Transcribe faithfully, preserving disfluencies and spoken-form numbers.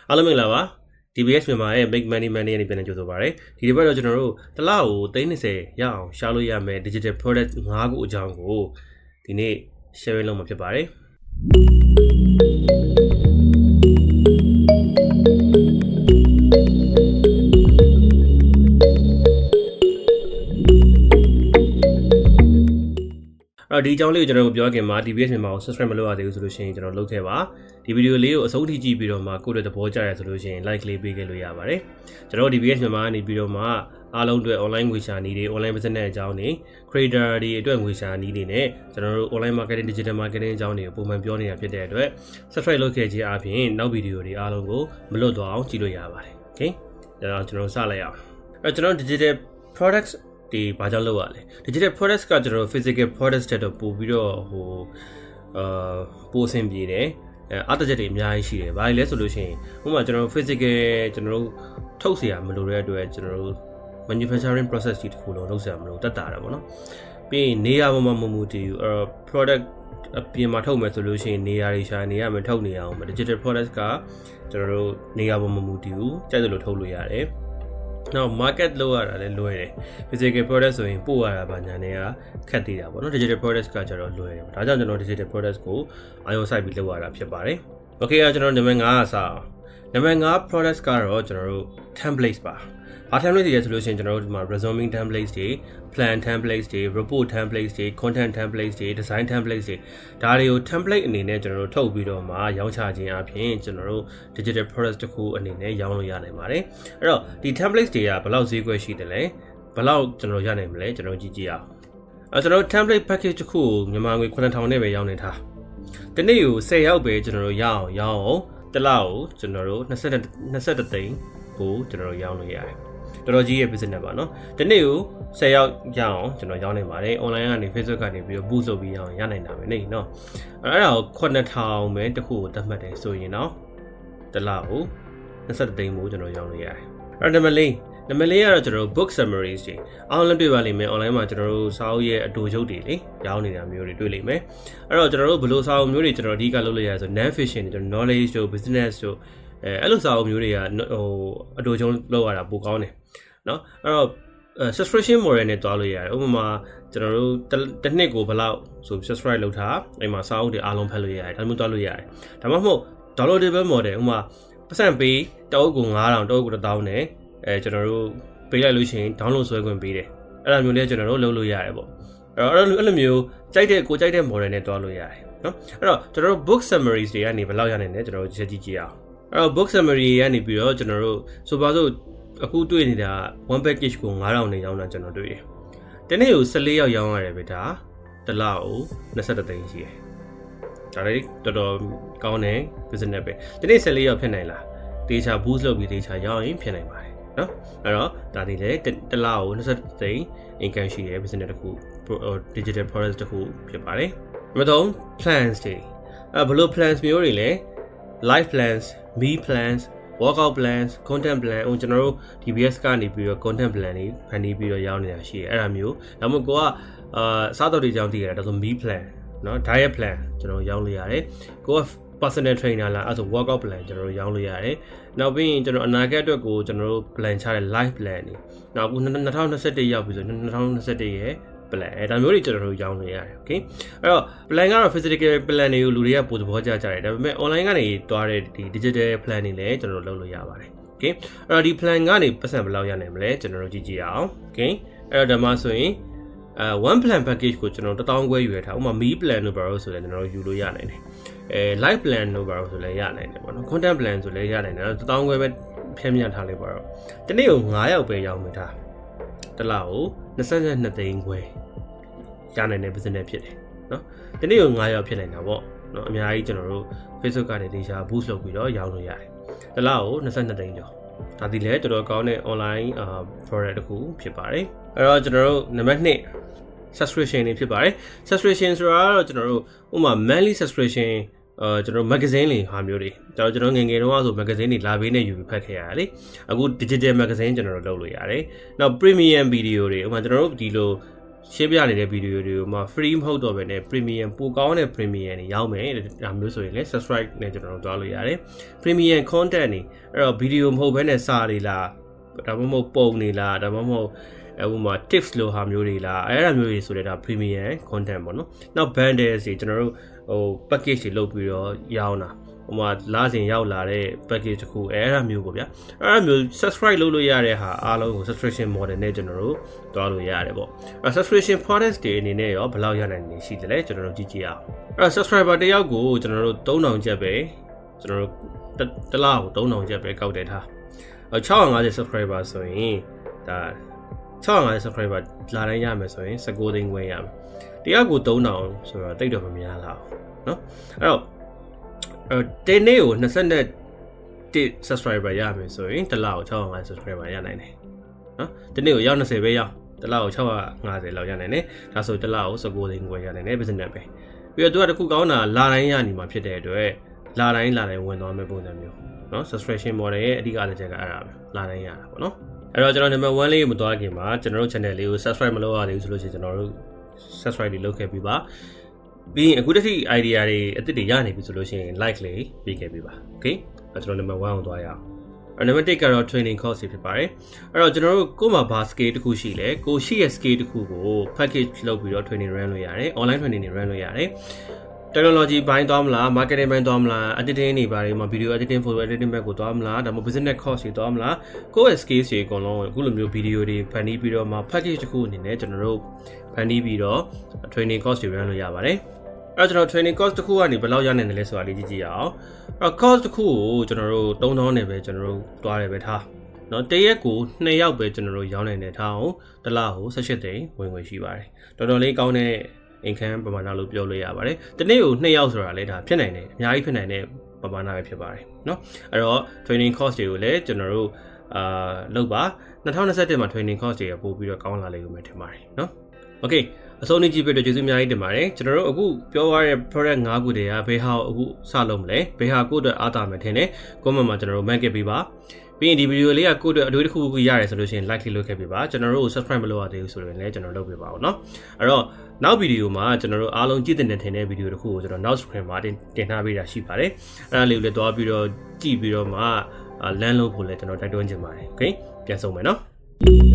အားလုံးမင်္ဂလာပါ D B S မြန်မာရဲ့ Make Money Money နဲ့ပြန်လည်ကြိုဆိုပါရစေဒီတစ်ပတ်တော့ကျွန်တော်တို့တစ်လကိုသိန်းtwentyရအောင်ရှာလို့ရမယ် digital product fiveခုအကြောင်းကိုဒီနေ့ share လုပ်မှာဖြစ်ပါတယ်အဲ့ဒီအကြောင်းလေးကိုကျွန်တော်တို့ပြောခင်မှာ D B S မြန်မာကို subscribe မလုပ်ရသေးဘူးဆိုလို့ရှိရင်ကျွန်တော်လုပ်ခဲ့ပါဒီဗီဒီယိုလေးကိုအဆုံးထိကြည့်ပြီးတော့မှကိုယ့်ရဲ့သဘောကျရဆိုလို့ရှိရင် like လေးပေးခဲ့လို့ရပါတယ်ကျွန်တော်တို့ D B S မြန်မာကနေပြီးတော့မှအားလုံးအတွက် online ငွေရှာနည်းတွေ online business အကြောင်းတွေ creator တွေအတွက်ငွေရှာနည်းတွေနဲ့ကျွန်တော်တို့ online marketing digital marketing အကြောင်းတွေကိုပုံမှန်ပြောနေတာဖြစ်တဲ့အတွက် subscribe လုပ်ခဲ့ခြင်းအပြင်နောက်ဗီဒီယိုတွေအားလုံးကိုမလွတ်သွားအောင်ကြည့်လို့ရပါတယ် okay ဒါတော့ကျွန်တော်စလိုက်အောင်အဲ့ကျွန်တော် digital productsဒီဘာကြောင့်လုပ်ရလဲ digital products ကကျွန်တော် physical products တဲ့တော့ပို့ပြီးတော့ဟိုအာပို့ဆင်ပြေတယ်အဲအတချက်တွေအများကြီးရှိတယ်ဘာလဲလဲဆိုလို့ရှိရင်ဥပမာကျွန်တော် physical ကျွန်တော်တို့ထုတ်เสียမလို့တဲ့အတွက်ကျွန်တော်တို့ manufacturing process ကြီးတစ်ခုလုံးလုပ်เสียမလို့တတ်တာတာပေါ့နော်ပြီးရင်နေရာပေါ်မှာမမှုတည်အဲ product အပြင်မှာထုတ်မယ်ဆိုလို့ရှိရင်နေရာတွေရှာနေရမယ်ထုတ်နေရအောင် digital products ကကျွန်တော်တို့နေရာပေါ်မှာမမှုတည်ဘူးကြိုက်တယ်လို့ထုတ်လို့ရတယ်နောက် market လောက်ရတာလည်းလွယ်တယ် physical product ဆိုရင်ပို့ရတာပါညာနေရခက်သေးတာပေါ့နော် digital products ကကျတော့လွယ်တယ်ဒါကြောင့်ကျွန်တော် digital products ကိုအာရုံစိုက်ပြီးလုပ်ရတာဖြစ်ပါတယ် okay ကျွန်တော်နံပါတ်fiveအစားနံပါတ်five products ကတော့ကျွန်တော်တို့ templates ပါဘာ templates တွေလဲဆိုလို့ရှိရင်ကျွန်တော်တို့ဒီမှာ resume templates တွေ plan templates တွေ report templates တွေ content templates တွေ design templates တွေဒါတွေကို template အနေနဲ့ကျွန်တော်တို့ထုတ်ပြီးတော့မှရောင်းချခြင်းအပြင်ကျွန်တော်တို့ digital products တစ်ခုအနေနဲ့ရောင်းလို့ရနိုင်ပါတယ်အဲ့တော့ဒီ templates တွေကဘယ်လောက်ဈေးကွက်ရှိတယ်လဲဘယ်လောက်ကျွန်တော်ရနိုင်မလဲကျွန်တော်ကြည့်ကြည့်အောင်အဲ့ကျွန်တော် template package တစ်ခုကိုမြန်မာငွေnine thousandနဲ့ပဲရောင်းနေထားဒီနေ့ကိုtenရောက်ပဲကျွန်တော်တို့ရအောင်ရောင်းအောင်တစ်လကိုကျွန်တော်တို့twenty-oneသိန်းကိုကျွန်တော်တို့ရောင်းလို့ရတယ်တော်တော်ကြီးရဲ့ business ပါเนาะဒီနေ့ကိုtenရောက်ရအောင်ကျွန်တော်ရောင်းနေပါတယ် online ကနေ Facebook ကနေပြီးတော့ boost လုပ်ပြီးရအောင်ရနိုင်တာပဲနေเนาะအဲ့ဒါကိုnine thousandပဲတစ်ခုကိုသတ်မှတ်တယ်ဆိုရင်เนาะတစ်လကိုtwenty-oneသိန်းကိုကျွန်တော်ရောင်းလို့ရတယ်အဲ့ဒါနံပါတ်fourနံပါတ်fourကတော့ကျွန်တော်တို့ book summaries တွေအားလုံးတွေ့ပါလိမ့်မယ် online မှာကျွန်တော်တို့စာအုပ်ရဲ့အတူရုပ်တွေလေရောင်းနေတာမျိုးတွေတွေ့လိမ့်မယ်အဲ့တော့ကျွန်တော်တို့ဘယ်လိုစာအုပ်မျိုးတွေကျွန်တော်အဓိကလုပ်လို့ရဆို non fiction တွေ knowledge တို့ business တို့အဲအဲ့လိုစာအုပ်မျိုးတွေကဟိုအတူချုံလောက်ရတာပိုကောင်းတယ်เนาะအဲ့တော့ subscription model နဲ့တွားလို့ရတယ်ဥပမာကျွန်တော်တို့တစ်နှစ်ကိုဘယ်လောက်ဆို subscribe လုပ်ထားအဲ့မှာစာအုပ်တွေအားလုံးဖတ်လို့ရတယ်ဒါမှမဟုတ်တွားလို့ရတယ်ဒါမှမဟုတ် downloadable model ဥပမာပတ်စံပေးတအုပ်ကိုnine thousandတအုပ်ကိုone thousandနဲ့အဲကျွန်တော်တို့ပေးလိုက်လို့ရှိရင် download ဆွဲခွင့်ပေးတယ်အဲ့လိုမျိုးလေးကျွန်တော်တို့လုပ်လို့ရတယ်ပေါ့အဲ့တော့အဲ့လိုမျိုးကြိုက်တဲ့ကိုကြိုက်တဲ့ model နဲ့တွားလို့ရတယ်เนาะအဲ့တော့ကျွန်တော်တို့ book summaries တွေကနေဘယ်လောက်ရနိုင်လဲကျွန်တော်တို့ကြည့်ကြည့်အောင်အဲ့တော့ book summary ကနေပြီးတော့ကျွန်တော်တို့ဆိုပါစို့အခုတွေ့နေတာ one package ကိုnine thousandနဲ့ရောင်းတာကျွန်တော်တွေ့တယ်တနေ့ကိုfourteenရောက်ရောင်းရတယ်ပဲဒါတစ်လကိုtwenty-oneသိန်းရှိတယ်ဒါလည်းတော်တော်ကောင်းတဲ့ business ပဲတနေ့fourteenရောက်ဖြစ်နိုင်လားတေချာ boost လုပ်ပြီးတေချာရောင်းရင်ဖြစ်နိုင်ပါတယ်เนาะအဲ့တော့ဒါဒီလေတစ်လကိုtwenty-oneသိန်း income ရှိတဲ့ business တစ်ခု digital product တစ်ခုဖြစ်ပါတယ်နံပါတ်three plans တွေအဲ့ဘယ်လို plans မျိုးတွေလဲ life plans meal plans workout plans content plan ဟိုကျွန်တော်တို့ D B S ကနေပြီးတော့ content plan တွေဖန်တီးပြီးတော့ရောင်းနေတာရှိတယ်အဲ့ဒါမျိုးဒါမှမဟုတ်ကိုကအာစားတော့တွေကြောင်းတည်ရတယ်ဒါဆို meal plan เนาะ diet plan ကျွန်တော်ရောင်းလို့ရတယ်ကိုကpersonal trainer လားအဲ့ဆို workout plan ကျွန်တော်တို့ရောင်းလို့ရတယ်နောက်ပြီးရင်ကျွန်တော်အနာဂတ်အတွက်ကိုကျွန်တော်တို့ plan ချတဲ့ life plan တွေနောက်အခုtwenty twenty-oneရောက်ပြီဆိုtwenty twenty-oneရဲ့ plan အဲဒါမျိုးတွေကျွန်တော်တို့ရောင်းလို့ရတယ် okay အဲ့တော့ plan ကတော့ physical plan တွေကိုလူတွေကပိုသဘောကျကြတယ်ဒါပေမဲ့ online ကနေတွားတဲ့ဒီ digital plan တွေလည်းကျွန်တော်တို့လုပ်လို့ရပါတယ် okay အဲ့တော့ဒီ plan ကနေပတ်စံဘယ်လောက်ရနိုင်မလဲကျွန်တော်တို့ကြည့်ကြည့်အောင် okay အဲ့တော့ဒါမှဆိုရင်အဲ one plan package ကိုကျွန်တော်one thousandခွဲယူရထားဥပမာ meal plan တို့ဘာလို့ဆိုလဲကျွန်တော်တို့ယူလို့ရနိုင်တယ်အဲ live plan တို့ဘာလို့ဆိုလဲရနိုင်တယ်ပေါ့နော် content plan ဆိုလဲရနိုင်တယ်one thousandခွဲပဲဖြည့်မြတ်ထားလိုက်ပါတော့ဒီနေ့ကိုnineရောက်ပဲရောင်းမှထားတစ်လကိုtwenty-twoသိန်းခွဲရနိုင်တဲ့ business ဖြစ်တယ်เนาะဒီနေ့ကိုnineရောက်ဖြစ်နိုင်တာပေါ့เนาะအများကြီးကျွန်တော်တို့ Facebook ကနေတေချာ boost လုပ်ပြီးတော့ရောင်းလို့ရတယ်တစ်လကိုtwenty-twoသိန်းကျော်ဒါဒီလည်းတော်တော်ကောင်းတဲ့ online product တစ်ခုဖြစ်ပါတယ်အဲ့တော့ကျွန်တော်တို့နံပါတ်two subscription တွေဖြစ်ပါတယ် subscription ဆိုတာကတော့ကျွန်တော်တို့ဥပမာ monthly subscription အာကျွန်တော် magazine တွေဟာမျိုးတွေကျွန်တော်ကျွန်တော်ငယ်ငယ်တုန်းကဆို magazine တွေလာပေးနေယူပြီးဖတ်ခဲ့ရတယ်လေအခု digital magazine ကျွန်တော်တို့လုပ်လို့ရတယ်နောက် premium video တွေဥပမာကျွန်တော်တို့ဒီလိုရှင်းပြနေတဲ့ဗီဒီယိုတွေကိုမှ free မဟုတ်တော့ဘဲနဲ့ premium ပိုကောင်းတဲ့ premium တွေရောက်မယ်ဒါမျိုးဆိုရင်လည်း subscribe နဲ့ကျွန်တော်တို့သွားလို့ရတယ် premium content တွေအဲ့တော့ဗီဒီယိုမဟုတ်ဘဲနဲ့စာတွေလားဒါမှမဟုတ်ပုံတွေလားဒါမှမဟုတ်အဲဥပမာ tips လိုဟာမျိုးတွေလားအဲ့ဒါမျိုးတွေဆိုတဲ့ဒါ premium content ပေါ့နော်နောက် bundles တွေကျွန်တော်တို့ဟို package တွေလုပ်ပြီးတော့ရောင်းတာဟိုမှာလာစဉ်ရောက်လာတဲ့ package တစ်ခုအဲ့ဒါမျိုးပေါ့ဗျာအဲ့ဒါမျိုး subscribe လုပ်လို့ရတဲ့ဟာအားလုံးကို subscription model နဲ့ကျွန်တော်တို့တွားလို့ရတယ်ပေါ့အဲ့ subscription products တွေအနေနဲ့ရောဘယ်လောက်ရနိုင်နေရှိတယ်လဲကျွန်တော်တို့ကြည့်ကြည့်အောင်အဲ့ subscriber တယောက်ကိုကျွန်တော်တို့သုံးထောင်ကျပ်ပဲကျွန်တော်တို့တစ်လကိုသုံးထောင်ကျပ်ပဲကောက်တယ်ထား၆၅၀ subscriber ဆိုရင်ဒါ၆၅၀ subscriber လာတိုင်းရမယ်ဆိုရင်၁၉သိန်းခွဲရမယ်တယောက်ကိုသုံးထောင်ဆိုတော့တိတ်တော့မများလားเนาะအဲ့တော့အဲတင်းနေ့ကို၂၁ subscriber ရမယ်ဆိုရင်တစ်လကို၆၅၀ subscriber ရနိုင်တယ်เนาะတင်းနေ့ကိုရောက်၂၀ပဲရောက်တစ်လကို၆၅၀လောက်ရနိုင်တယ်ဒါဆိုတစ်လကို၁၉သိန်းခွဲရနိုင်တယ် business ပဲပြီးတော့သူကတခုကောင်းတာလာတိုင်းရနေမှာဖြစ်တဲ့အတွက်လာတိုင်းလာတိုင်းဝင်သွားမယ့်ပုံစံမျိုးเนาะ subscription model ရဲ့အဓိကအချက်ကအဲ့ဒါပဲလာတိုင်းရတာပေါ့နော်အဲ့တော့ကျွန်တော် number one လေးကိုမသွားခင်မှာကျွန်တော်တို့ channel လေးကို subscribe မလုပ်ရသေးဘူးဆိုလို့ရှိရင်ကျွန်တော်တို့ subscribe တွေလုပ်ခဲ့ပြီးပါပြီးရင်အခုတည်း idea တွေအသစ်တွေရနေပြီဆိုလို့ရှိရင် like လေးပေးခဲ့ပေးပါ okay အဲ့ကျွန်တော် number one ကိုသွားရအောင်အဲ့ number two ကတော့ training course ဖြစ်ပါတယ်အဲ့တော့ကျွန်တော်တို့ကိုယ်မှာဘာ scale တစ်ခုရှိလဲကိုရှိရဲ့ scale တစ်ခုကို package လုပ်ပြီးတော့ training run လုပ်ရတယ် online training တွေ run လုပ်ရတယ်technology ဘိုင်းသွားမလား marketing ဘိုင်းသွားမလား editing တွေဘာတွေမှာ video editing photo editing ဘက်ကိုသွားမလားဒါမှမဟုတ် business course တွေသွားမလားကိုယ့်ရဲ့ skills တွေအကုန်လုံးအခုလိုမျိုး video တွေဖန်တီးပြီးတော့မှ package တစ်ခုအနေနဲ့ကျွန်တော်တို့ဖန်တီးပြီးတော့ training course တွေ run လုပ်ရပါတယ်အဲ့ကျွန်တော် training course တစ်ခုကနေဘယ်လောက်ရနိုင်တယ်လဲဆိုတာလေးကြည့်ကြည့်ရအောင်အဲ့ course တစ်ခုကိုကျွန်တော်တို့သုံးထောင်နဲ့ပဲကျွန်တော်တို့တွားတယ်ပဲထားเนาะတရက်ကိုနှစ်ယောက်ပဲကျွန်တော်တို့ရောင်းနိုင်တယ်ထားအောင်တစ်လကို၁၈သိန်းဝင်ဝင်ရှိပါတယ်တော်တော်လေးကောင်းတဲ့income ပမာဏလို့ပြောလို့ရပါတယ်။ဒီနေ့ကိုနှစ်ယောက်ဆိုတာလည်းဒါဖြစ်နိုင်တယ်။အများကြီးဖြစ်နိုင်တဲ့ပမာဏပဲဖြစ်ပါတယ်เนาะ။အဲ့တော့ training course တွေကိုလည်းကျွန်တော်တို့အာလုပ်ပါ၂၀၂၁မှာ training course တွေပို့ပြီးတော့ကောင်းလာလိမ့်မယ်ထင်ပါတယ်เนาะ။ Okay အဆုံးနေကြည့်ပြီးတော့ကျေးဇူးအများကြီးတင်ပါတယ်။ကျွန်တော်တို့အခုပြောရတဲ့ product ၅ခုတည်းကဘယ်ဟာအခုစလုပ်မလဲ။ဘယ်ဟာကိုယ့်အတွက်အားသာမယ်ထင်တယ်။ comment မှာကျွန်တော်တို့ mark ပေးပါ။ပြီးရင်ဒီဗီဒီယိုလေးကကိုယ့်အတွက်အတွေ့အကြုံတစ်ခုခုရတယ်ဆိုလို့ရှိရင် like လေးလုပ်ခဲ့ပေးပါကျွန်တော်တို့ကို subscribe မလုပ်ရသေးဘူးဆိုရင်လည်းကျွန်တော်လုပ်ပေးပါဦးเนาะအဲ့တော့နောက်ဗီဒီယိုမှာကျွန်တော်တို့အားလုံးကြည့်တဲ့ထင်တဲ့ဗီဒီယိုတစ်ခုကိုကျွန်တော်နောက် screen မှာတင်တင်ထားပေးတာရှိပါတယ်အဲ့ဒါလေးကိုလည်းတွားပြီးတော့ကြည့်ပြီးတော့မှလမ်းလို့ဖို့လည်းကျွန်တော်တိုက်တွန်းချင်ပါတယ် okay ပြန်ဆုံးမယ်เนาะ